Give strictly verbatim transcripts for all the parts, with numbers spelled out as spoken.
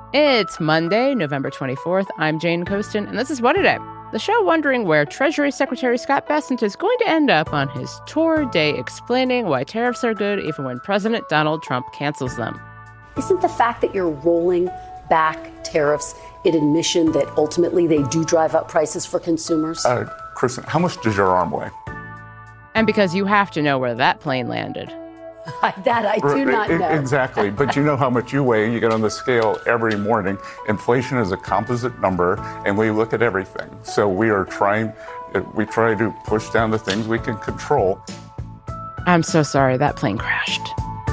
It's Monday, November twenty-fourth. I'm Jane Coaston, and this is What A Day, the show wondering where Treasury Secretary Scott Bessent is going to end up on his tour day explaining why tariffs are good even when President Donald Trump cancels them. Isn't the fact that you're rolling back tariffs an admission that ultimately they do drive up prices for consumers? Uh, Kristen, how much does your arm weigh? And because you have to know where that plane landed. That I do not know. Exactly. But you know how much you weigh. You get on the scale every morning. Inflation is a composite number, and we look at everything. So we are trying, we try to push down the things we can control. I'm so sorry that plane crashed.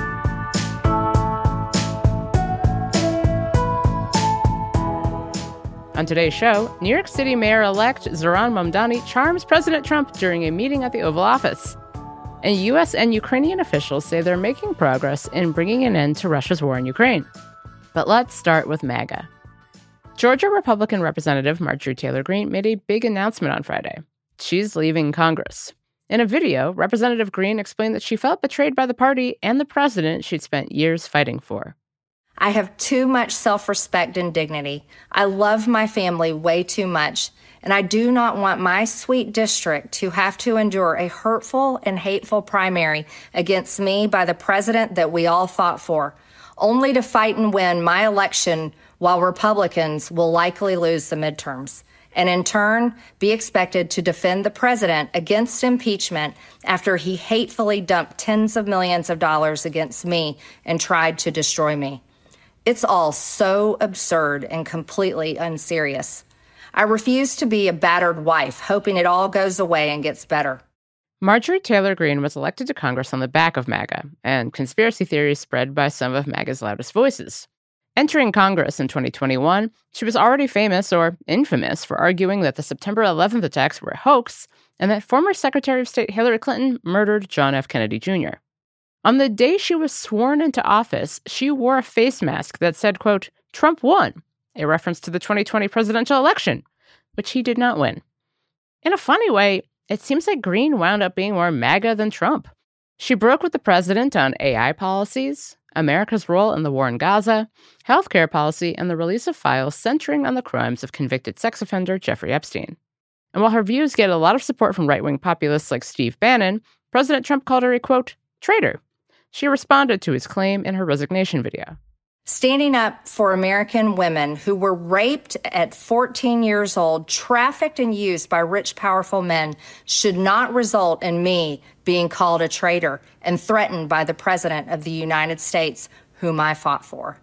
On today's show, New York City Mayor-elect Zohran Mamdani charms President Trump during a meeting at the Oval Office. And U S and Ukrainian officials say they're making progress in bringing an end to Russia's war in Ukraine. But let's start with MAGA. Georgia Republican Representative Marjorie Taylor Greene made a big announcement on Friday. She's leaving Congress. In a video, Representative Greene explained that she felt betrayed by the party and the president she'd spent years fighting for. I have too much self-respect and dignity. I love my family way too much, and I do not want my sweet district to have to endure a hurtful and hateful primary against me by the president that we all fought for, only to fight and win my election while Republicans will likely lose the midterms, and in turn be expected to defend the president against impeachment after he hatefully dumped tens of millions of dollars against me and tried to destroy me. It's all so absurd and completely unserious. I refuse to be a battered wife, hoping it all goes away and gets better. Marjorie Taylor Greene was elected to Congress on the back of MAGA, and conspiracy theories spread by some of MAGA's loudest voices. Entering Congress in twenty twenty-one, she was already famous, or infamous, for arguing that the September eleventh attacks were a hoax and that former Secretary of State Hillary Clinton murdered John F. Kennedy Junior On the day she was sworn into office, she wore a face mask that said, quote, "Trump won," a reference to the twenty twenty presidential election, which he did not win. In a funny way, it seems like Greene wound up being more MAGA than Trump. She broke with the president on A I policies, America's role in the war in Gaza, healthcare policy, and the release of files centering on the crimes of convicted sex offender Jeffrey Epstein. And while her views get a lot of support from right-wing populists like Steve Bannon, President Trump called her a, quote, "traitor." She responded to his claim in her resignation video. Standing up for American women who were raped at fourteen years old, trafficked and used by rich, powerful men should not result in me being called a traitor and threatened by the President of the United States, whom I fought for.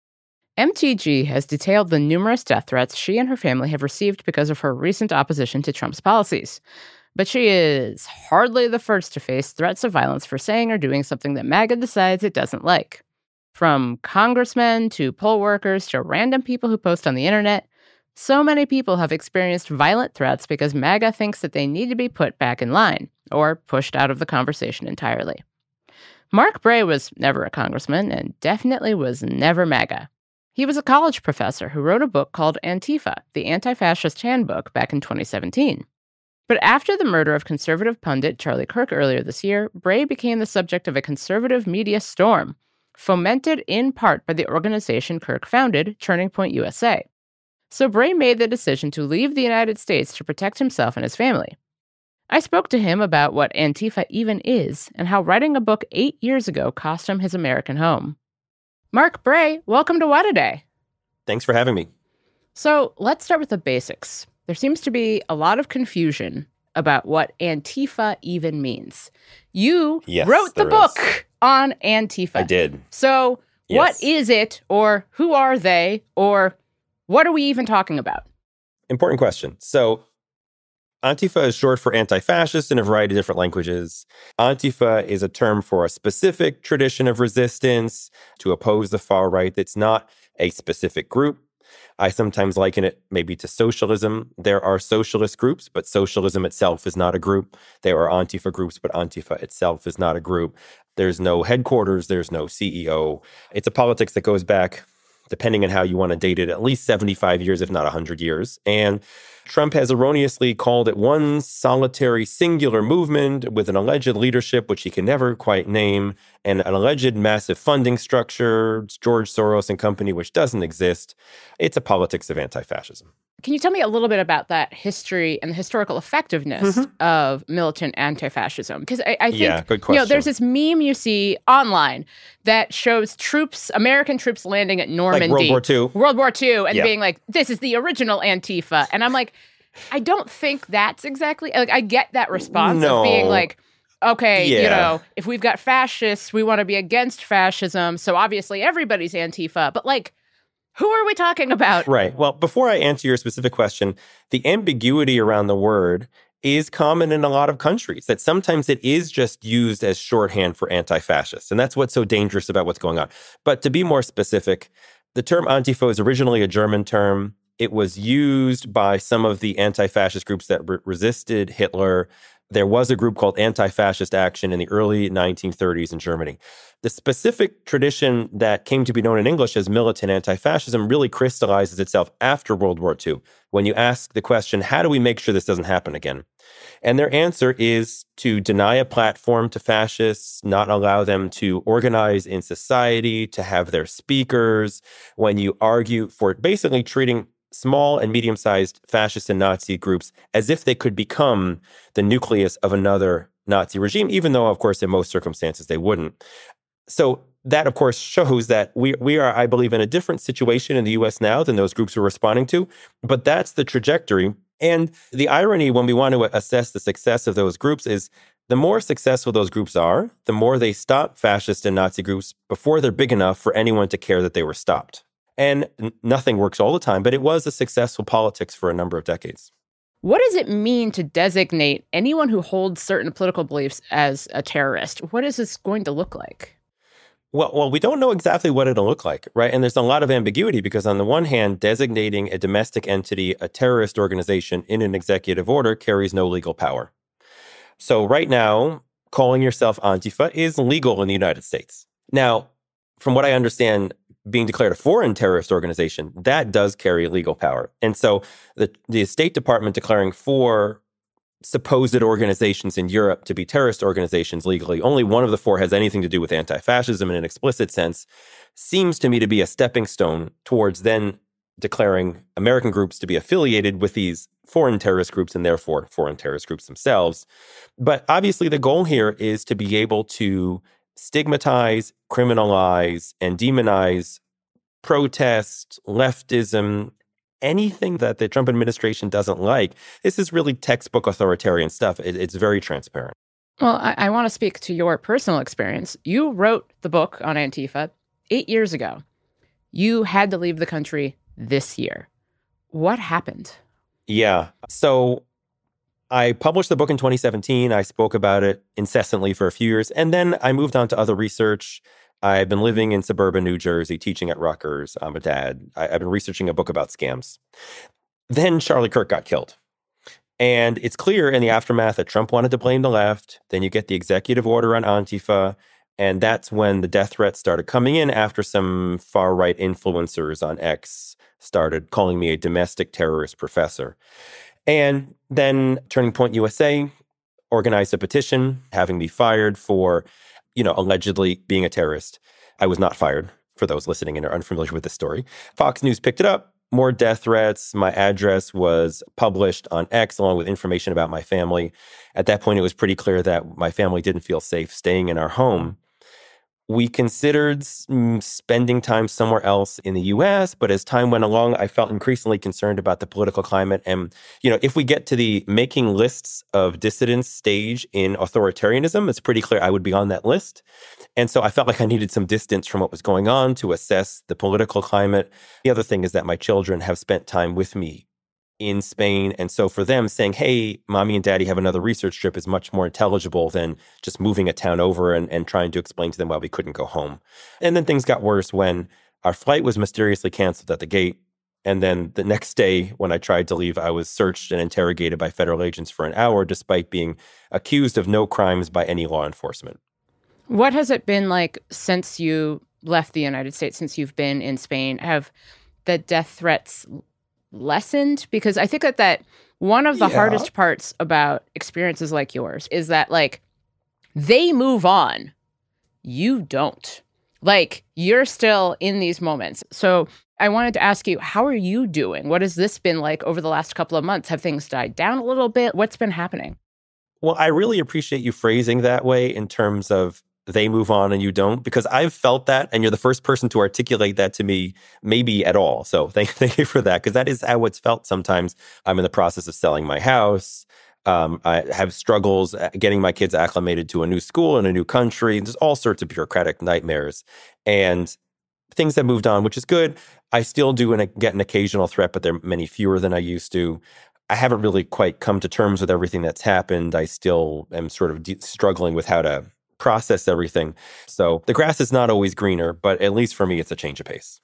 M T G has detailed the numerous death threats she and her family have received because of her recent opposition to Trump's policies. But she is hardly the first to face threats of violence for saying or doing something that MAGA decides it doesn't like. From congressmen to poll workers to random people who post on the internet, so many people have experienced violent threats because MAGA thinks that they need to be put back in line or pushed out of the conversation entirely. Mark Bray was never a congressman and definitely was never MAGA. He was a college professor who wrote a book called Antifa, the Anti-Fascist Handbook, back in twenty seventeen. But after the murder of conservative pundit Charlie Kirk earlier this year, Bray became the subject of a conservative media storm, fomented in part by the organization Kirk founded, Turning Point U S A. So Bray made the decision to leave the United States to protect himself and his family. I spoke to him about what Antifa even is and how writing a book eight years ago cost him his American home. Mark Bray, welcome to What A Day. Thanks for having me. So let's start with the basics. There seems to be a lot of confusion about what Antifa even means. You yes, wrote the book is. on Antifa. I did. So yes. What is it, or who are they, or what are we even talking about? Important question. So Antifa is short for anti-fascist in a variety of different languages. Antifa is a term for a specific tradition of resistance to oppose the far right that's not a specific group. I sometimes liken it maybe to socialism. There are socialist groups, but socialism itself is not a group. There are Antifa groups, but Antifa itself is not a group. There's no headquarters. There's no C E O. It's a politics that goes back depending on how you want to date it, at least seventy-five years, if not one hundred years. And Trump has erroneously called it one solitary singular movement with an alleged leadership, which he can never quite name, and an alleged massive funding structure, George Soros and company, which doesn't exist. It's a politics of anti-fascism. Can you tell me a little bit about that history and the historical effectiveness mm-hmm. of militant anti-fascism? Because I, I think, yeah, good question. You know, there's this meme you see online that shows troops, American troops landing at Normandy. Like World War Two. World War Two, and yeah. being like, this is the original Antifa. And I'm like, I don't think that's exactly, like, I get that response no. of being like, okay, yeah. you know, if we've got fascists, we want to be against fascism. So obviously everybody's Antifa. But like, who are we talking about? Right. Well, before I answer your specific question, the ambiguity around the word is common in a lot of countries, that sometimes it is just used as shorthand for anti-fascist. And that's what's so dangerous about what's going on. But to be more specific, the term Antifa is originally a German term. It was used by some of the anti-fascist groups that re- resisted Hitler. There was a group called Anti-Fascist Action in the early nineteen thirties in Germany. The specific tradition that came to be known in English as militant anti-fascism really crystallizes itself after World War Two, when you ask the question, how do we make sure this doesn't happen again? And their answer is to deny a platform to fascists, not allow them to organize in society, to have their speakers. When you argue for basically treating small and medium-sized fascist and Nazi groups as if they could become the nucleus of another Nazi regime, even though, of course, in most circumstances they wouldn't. So that, of course, shows that we we are, I believe, in a different situation in the U S now than those groups were responding to. But that's the trajectory. And the irony when we want to assess the success of those groups is the more successful those groups are, the more they stop fascist and Nazi groups before they're big enough for anyone to care that they were stopped. And n- nothing works all the time, but it was a successful politics for a number of decades. What does it mean to designate anyone who holds certain political beliefs as a terrorist? What is this going to look like? Well, well, we don't know exactly what it'll look like, right? And there's a lot of ambiguity because on the one hand, designating a domestic entity a terrorist organization in an executive order carries no legal power. So right now, calling yourself Antifa is legal in the United States. Now, from what I understand, being declared a foreign terrorist organization, that does carry legal power. And so the, the State Department declaring four supposed organizations in Europe to be terrorist organizations legally, only one of the four has anything to do with anti-fascism in an explicit sense, seems to me to be a stepping stone towards then declaring American groups to be affiliated with these foreign terrorist groups and therefore foreign terrorist groups themselves. But obviously the goal here is to be able to stigmatize, criminalize, and demonize protest, leftism, anything that the Trump administration doesn't like. This is really textbook authoritarian stuff. It, it's very transparent. Well, I, I want to speak to your personal experience. You wrote the book on Antifa eight years ago. You had to leave the country this year. What happened? Yeah. So I published the book in twenty seventeen. I spoke about it incessantly for a few years. And then I moved on to other research. I've been living in suburban New Jersey, teaching at Rutgers. I'm a dad. I, I've been researching a book about scams. Then Charlie Kirk got killed. And it's clear in the aftermath that Trump wanted to blame the left. Then you get the executive order on Antifa. And that's when the death threats started coming in after some far-right influencers on X started calling me a domestic terrorist professor. And then Turning Point U S A organized a petition having me fired for, you know, allegedly being a terrorist. I was not fired, for those listening and are unfamiliar with this story. Fox News picked it up. More death threats. My address was published on X along with information about my family. At that point, it was pretty clear that my family didn't feel safe staying in our home. We considered spending time somewhere else in the U S, but as time went along, I felt increasingly concerned about the political climate. And, you know, if we get to the making lists of dissidents stage in authoritarianism, it's pretty clear I would be on that list. And so I felt like I needed some distance from what was going on to assess the political climate. The other thing is that my children have spent time with me in Spain. And so for them saying, hey, mommy and daddy have another research trip is much more intelligible than just moving a town over and, and trying to explain to them why we couldn't go home. And then things got worse when our flight was mysteriously canceled at the gate. And then the next day when I tried to leave, I was searched and interrogated by federal agents for an hour, despite being accused of no crimes by any law enforcement. What has it been like since you left the United States, since you've been in Spain, have the death threats lessened? Because I think that, that one of the yeah. hardest parts about experiences like yours is that, like, they move on. You don't. Like, you're still in these moments. So I wanted to ask you, how are you doing? What has this been like over the last couple of months? Have things died down a little bit? What's been happening? Well, I really appreciate you phrasing that way in terms of they move on and you don't, because I've felt that, and you're the first person to articulate that to me, maybe at all. So thank, thank you for that, because that is how it's felt sometimes. I'm in the process of selling my house. Um, I have struggles getting my kids acclimated to a new school in a new country. There's all sorts of bureaucratic nightmares. And things have moved on, which is good. I still do an, get an occasional threat, but they're many fewer than I used to. I haven't really quite come to terms with everything that's happened. I still am sort of de- struggling with how to process everything. So the grass is not always greener, but at least for me, it's a change of pace.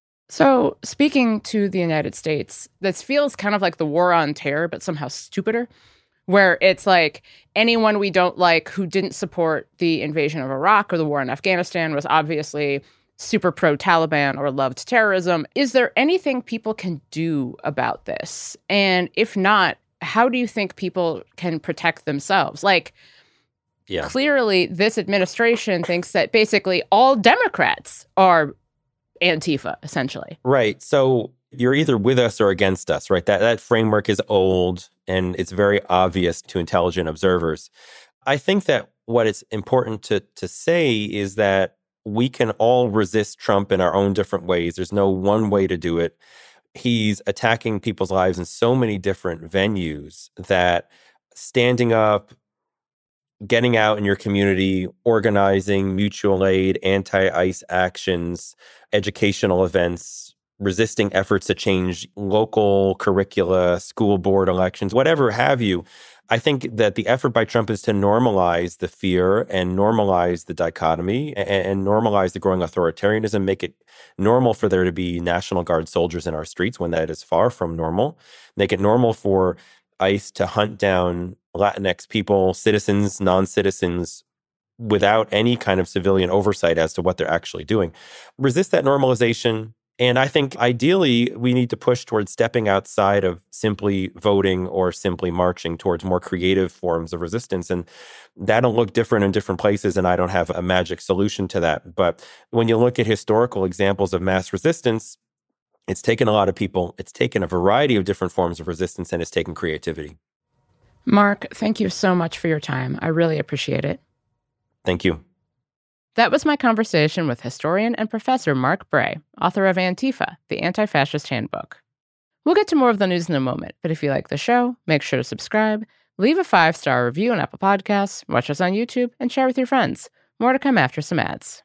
So speaking to the United States, this feels kind of like the war on terror, but somehow stupider, where it's like anyone we don't like who didn't support the invasion of Iraq or the war in Afghanistan was obviously super pro-Taliban or loved terrorism. Is there anything people can do about this? And if not, how do you think people can protect themselves? Like, yeah. Clearly, this administration thinks that basically all Democrats are Antifa, essentially. Right. So you're either with us or against us, right? That that framework is old, and it's very obvious to intelligent observers. I think that what it's important to to say is that we can all resist Trump in our own different ways. There's no one way to do it. He's attacking people's lives in so many different venues that standing up, getting out in your community, organizing mutual aid, anti-ICE actions, educational events, resisting efforts to change local curricula, school board elections, whatever have you. I think that the effort by Trump is to normalize the fear and normalize the dichotomy and, and normalize the growing authoritarianism, make it normal for there to be National Guard soldiers in our streets when that is far from normal, make it normal for ICE to hunt down Latinx people, citizens, non-citizens, without any kind of civilian oversight as to what they're actually doing. Resist that normalization. And I think ideally we need to push towards stepping outside of simply voting or simply marching towards more creative forms of resistance. And that'll look different in different places, and I don't have a magic solution to that. But when you look at historical examples of mass resistance, it's taken a lot of people, it's taken a variety of different forms of resistance, and it's taken creativity. Mark, thank you so much for your time. I really appreciate it. Thank you. That was my conversation with historian and professor Mark Bray, author of Antifa, the Anti-Fascist Handbook. We'll get to more of the news in a moment, but if you like the show, make sure to subscribe, leave a five-star review on Apple Podcasts, watch us on YouTube, and share with your friends. More to come after some ads.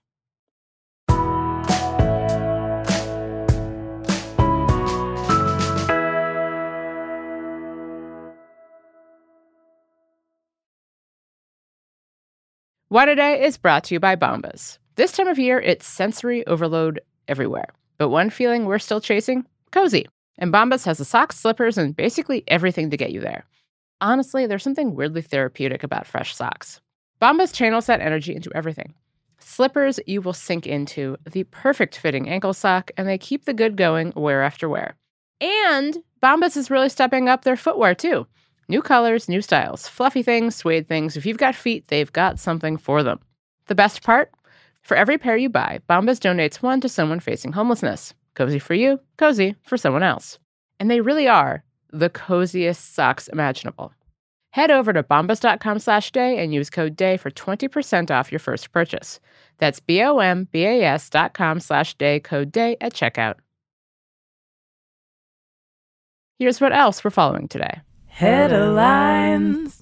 Why Today is brought to you by Bombas. This time of year, it's sensory overload everywhere. But one feeling we're still chasing? Cozy. And Bombas has the socks, slippers, and basically everything to get you there. Honestly, there's something weirdly therapeutic about fresh socks. Bombas channels that energy into everything. Slippers you will sink into, the perfect fitting ankle sock, and they keep the good going wear after wear. And Bombas is really stepping up their footwear, too. New colors, new styles, fluffy things, suede things. If you've got feet, they've got something for them. The best part? For every pair you buy, Bombas donates one to someone facing homelessness. Cozy for you, cozy for someone else. And they really are the coziest socks imaginable. Head over to bombas.com slash day and use code DAY for twenty percent off your first purchase. That's B-O-M-B-A-S dot com slash day, code DAY at checkout. Here's what else we're following today. Headlines.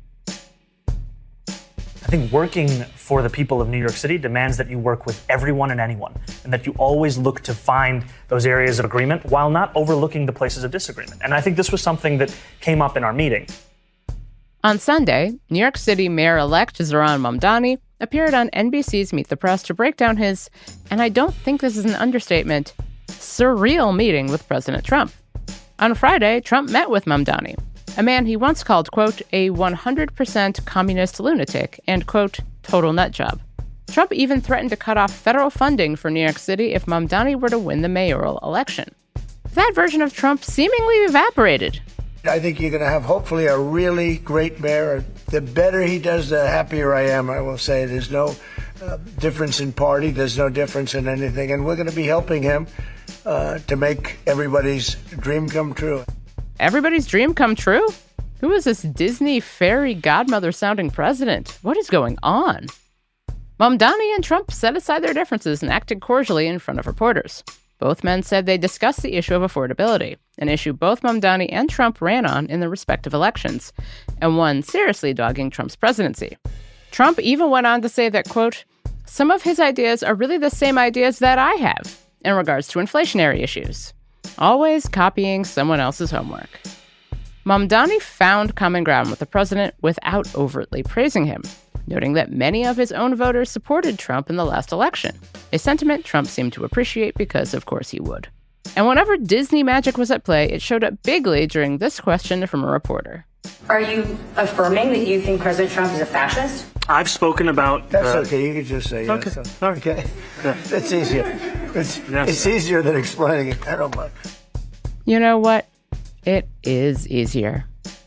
I think working for the people of New York City demands that you work with everyone and anyone, and that you always look to find those areas of agreement while not overlooking the places of disagreement. And I think this was something that came up in our meeting. On Sunday, New York City Mayor-elect Zohran Mamdani appeared on N B C's Meet the Press to break down his, and I don't think this is an understatement, surreal meeting with President Trump. On Friday, Trump met with Mamdani, a man he once called, quote, a one hundred percent communist lunatic and, quote, total nut job. Trump even threatened to cut off federal funding for New York City if Mamdani were to win the mayoral election. That version of Trump seemingly evaporated. I think you're going to have, hopefully, a really great mayor. The better he does, the happier I am, I will say. There's no uh, difference in party. There's no difference in anything. And we're going to be helping him uh, to make everybody's dream come true. Everybody's dream come true? Who is this Disney fairy godmother-sounding president? What is going on? Mamdani and Trump set aside their differences and acted cordially in front of reporters. Both men said they discussed the issue of affordability, an issue both Mamdani and Trump ran on in their respective elections, and one seriously dogging Trump's presidency. Trump even went on to say that, quote, some of his ideas are really the same ideas that I have in regards to inflationary issues. Always copying someone else's homework. Mamdani found common ground with the president without overtly praising him, noting that many of his own voters supported Trump in the last election, a sentiment Trump seemed to appreciate because, of course, he would. And whenever Disney magic was at play, it showed up bigly during this question from a reporter. Are you affirming that you think President Trump is a fascist? I've spoken about... That's uh, okay. You can just say okay. yes. All right. Okay. Yeah. That's easier. It's, Yes. it's easier than explaining it. I don't mind. You know what? It is easier.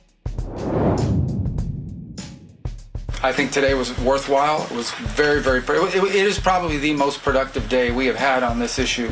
I think today was worthwhile. It was very, very, it, it is probably the most productive day we have had on this issue,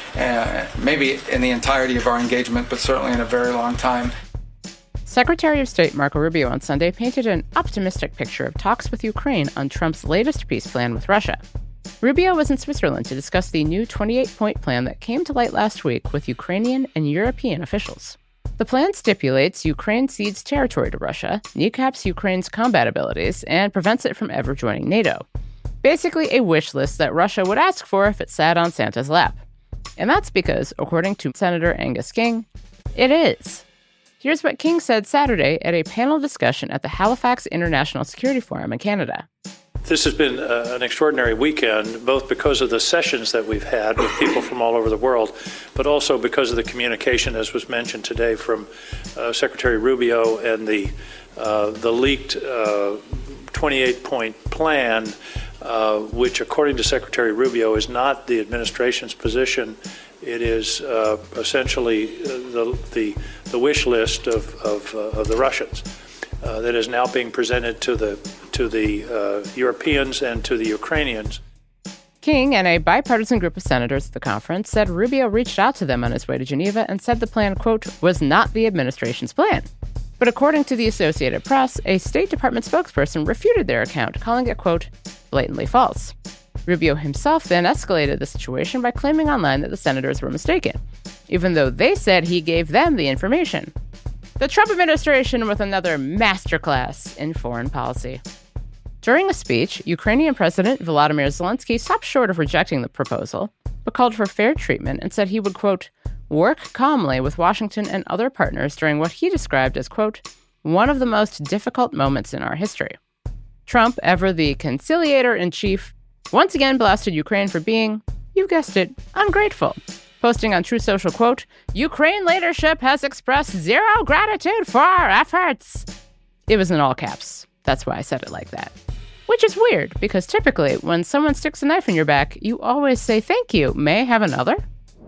uh, maybe in the entirety of our engagement, but certainly in a very long time. Secretary of State Marco Rubio on Sunday painted an optimistic picture of talks with Ukraine on Trump's latest peace plan with Russia. Rubio was in Switzerland to discuss the new twenty-eight point plan that came to light last week with Ukrainian and European officials. The plan stipulates Ukraine cedes territory to Russia, kneecaps Ukraine's combat abilities, and prevents it from ever joining NATO. Basically a wish list that Russia would ask for if it sat on Santa's lap. And that's because, according to Senator Angus King, it is. Here's what King said Saturday at a panel discussion at the Halifax International Security Forum in Canada. This has been uh, an extraordinary weekend, both because of the sessions that we've had with people from all over the world, but also because of the communication, as was mentioned today, from uh, Secretary Rubio and the uh, the leaked uh, twenty-eight point plan, uh, which, according to Secretary Rubio, is not the administration's position. It is uh, essentially the, the the wish list of of, uh, of the Russians. Uh, that is now being presented to the to the uh, Europeans and to the Ukrainians. King and a bipartisan group of senators at the conference said Rubio reached out to them on his way to Geneva and said the plan, quote, was not the administration's plan. But according to the Associated Press, a State Department spokesperson refuted their account, calling it, quote, blatantly false. Rubio himself then escalated the situation by claiming online that the senators were mistaken, even though they said he gave them the information. The Trump administration with another masterclass in foreign policy. During a speech, Ukrainian President Volodymyr Zelensky stopped short of rejecting the proposal, but called for fair treatment and said he would, quote, work calmly with Washington and other partners during what he described as, quote, one of the most difficult moments in our history. Trump, ever the conciliator-in-chief, once again blasted Ukraine for being, you guessed it, ungrateful. Posting on Truth Social, quote, Ukraine leadership has expressed zero gratitude for our efforts. It was in all caps. That's why I said it like that. Which is weird, because typically when someone sticks a knife in your back, you always say thank you. May I have another?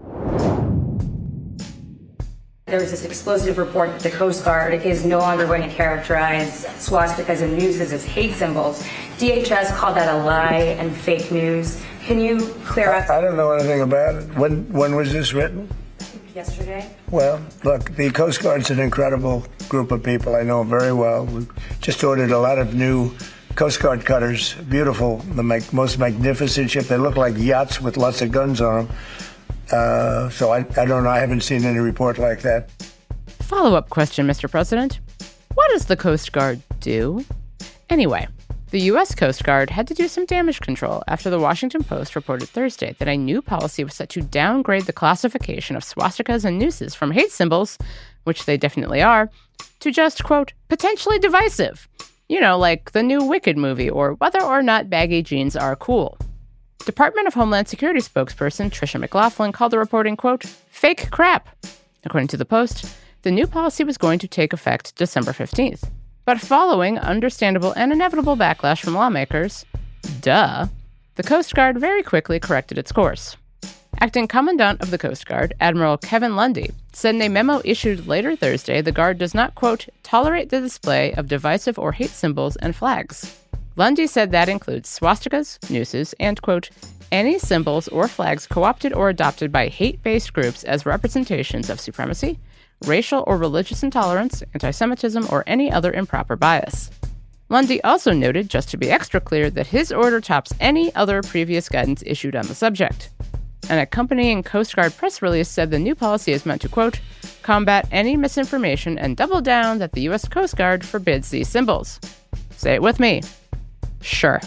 There was this explosive report that the Coast Guard is no longer going to characterize swastikas and nooses as hate symbols. D H S called that a lie and fake news. Can you clear up? I don't know anything about it. When when was this written? Yesterday. Well, look, the Coast Guard's an incredible group of people. I know very well. We just ordered a lot of new Coast Guard cutters. Beautiful, the mag- most magnificent ship. They look like yachts with lots of guns on them. Uh, so I, I don't know. I haven't seen any report like that. Follow-up question, Mister President. What does the Coast Guard do? Anyway, the U S Coast Guard had to do some damage control after the Washington Post reported Thursday that a new policy was set to downgrade the classification of swastikas and nooses from hate symbols, which they definitely are, to just, quote, potentially divisive. You know, like the new Wicked movie or whether or not baggy jeans are cool. Department of Homeland Security spokesperson Tricia McLaughlin called the reporting, quote, fake crap. According to the Post, the new policy was going to take effect December fifteenth. But following understandable and inevitable backlash from lawmakers, duh, The Coast Guard very quickly corrected its course. Acting Commandant of the Coast Guard, Admiral Kevin Lundy, said in a memo issued later Thursday the Guard does not, quote, tolerate the display of divisive or hate symbols and flags. Lundy said that includes swastikas, nooses, and, quote, any symbols or flags co-opted or adopted by hate-based groups as representations of supremacy, racial or religious intolerance, anti-Semitism, or any other improper bias. Lundy also noted, just to be extra clear, that his order tops any other previous guidance issued on the subject. An accompanying Coast Guard press release said the new policy is meant to, quote, combat any misinformation and double down that the U S Coast Guard forbids these symbols. Say it with me. Sure.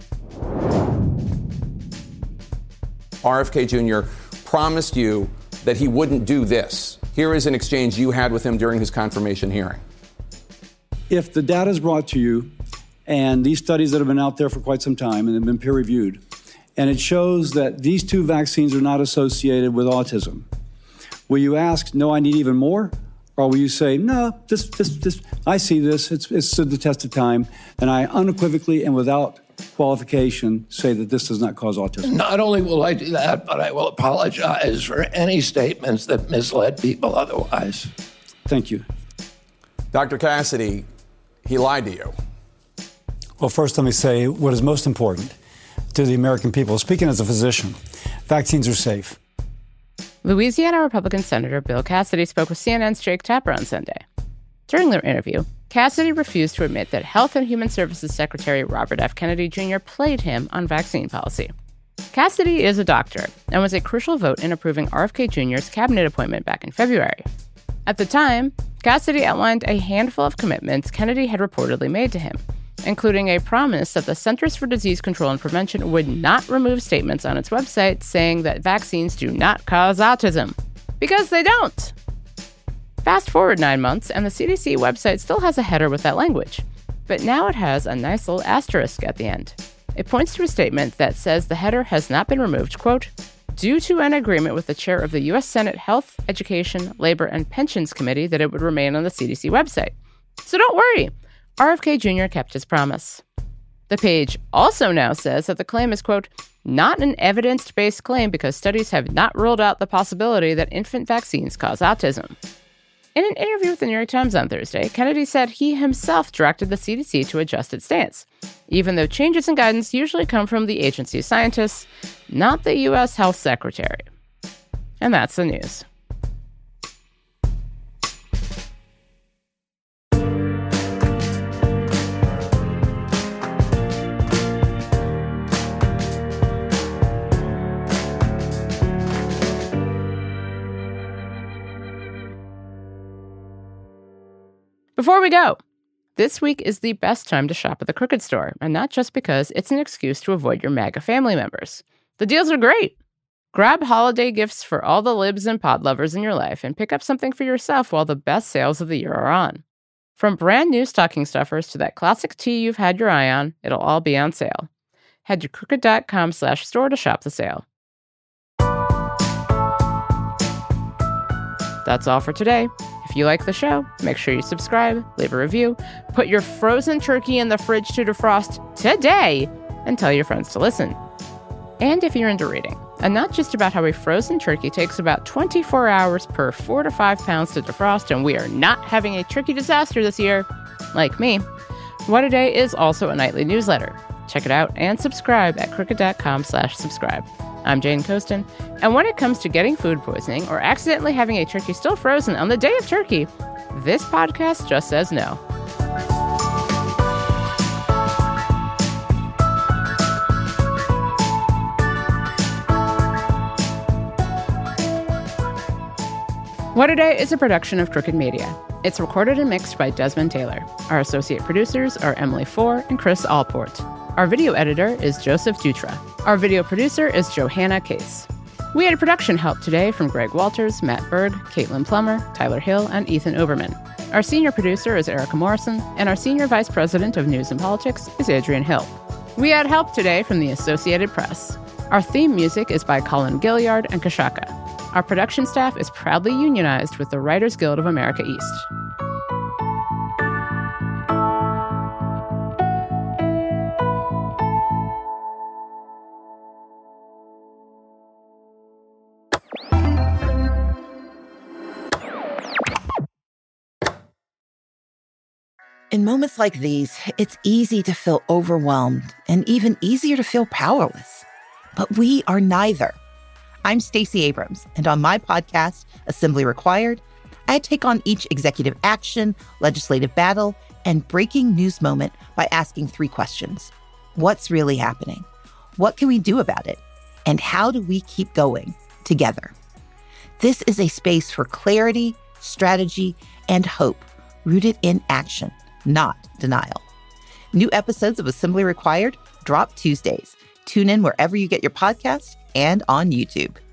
R F K Junior promised you that he wouldn't do this. Here is an exchange you had with him during his confirmation hearing. If the data is brought to you, and these studies that have been out there for quite some time and have been peer-reviewed, and it shows that these two vaccines are not associated with autism, will you ask, no, I need even more? Or will you say, no, this, this, this, I see this, it's, it's stood the test of time, and I unequivocally and without qualification say that this does not cause autism? Not only will I do that, but I will apologize for any statements that misled people otherwise. Thank you. Doctor Cassidy, he lied to you. Well, first let me say what is most important to the American people. Speaking as a physician, vaccines are safe. Louisiana Republican Senator Bill Cassidy spoke with C N N's Jake Tapper on Sunday. During their interview, Cassidy refused to admit that Health and Human Services Secretary Robert F. Kennedy Junior played him on vaccine policy. Cassidy is a doctor and was a crucial vote in approving R F K Junior's cabinet appointment back in February. At the time, Cassidy outlined a handful of commitments Kennedy had reportedly made to him, including a promise that the Centers for Disease Control and Prevention would not remove statements on its website saying that vaccines do not cause autism. Because they don't! Fast forward nine months, and the C D C website still has a header with that language. But now it has a nice little asterisk at the end. It points to a statement that says the header has not been removed, quote, due to an agreement with the chair of the U S Senate Health, Education, Labor, and Pensions Committee that it would remain on the C D C website. So don't worry, R F K Junior kept his promise. The page also now says that the claim is, quote, not an evidence-based claim because studies have not ruled out the possibility that infant vaccines cause autism. In an interview with the New York Times on Thursday, Kennedy said he himself directed the C D C to adjust its stance, even though changes in guidance usually come from the agency's scientists, not the U S Health Secretary. And that's the news. Before we go, this week is the best time to shop at the Crooked Store, and not just because it's an excuse to avoid your MAGA family members. The deals are great. Grab holiday gifts for all the libs and pod lovers in your life and pick up something for yourself while the best sales of the year are on. From brand new stocking stuffers to that classic tea you've had your eye on, it'll all be on sale. Head to crooked.com slash store to shop the sale. That's all for today. If you like the show, make sure you subscribe, leave a review, put your frozen turkey in the fridge to defrost today, and tell your friends to listen. And if you're into reading, and not just about how a frozen turkey takes about twenty-four hours per four to five pounds to defrost, and we are not having a turkey disaster this year, like me, What A Day is also a nightly newsletter. Check it out and subscribe at crooked.com slash subscribe. I'm Jane Coaston, and when it comes to getting food poisoning or accidentally having a turkey still frozen on the day of turkey, this podcast just says no. What A Day is a production of Crooked Media. It's recorded and mixed by Desmond Taylor. Our associate producers are Emily Four and Chris Allport. Our video editor is Joseph Dutra. Our video producer is Johanna Case. We had production help today from Greg Walters, Matt Berg, Caitlin Plummer, Tyler Hill, and Ethan Oberman. Our senior producer is Erica Morrison, and our senior vice president of news and politics is Adrian Hill. We had help today from the Associated Press. Our theme music is by Colin Gilliard and Kashaka. Our production staff is proudly unionized with the Writers Guild of America East. In moments like these, it's easy to feel overwhelmed and even easier to feel powerless. But we are neither. I'm Stacey Abrams, and on my podcast, Assembly Required, I take on each executive action, legislative battle, and breaking news moment by asking three questions. What's really happening? What can we do about it? And how do we keep going together? This is a space for clarity, strategy, and hope, rooted in action, not denial. New episodes of Assembly Required drop Tuesdays. Tune in wherever you get your podcasts and on YouTube.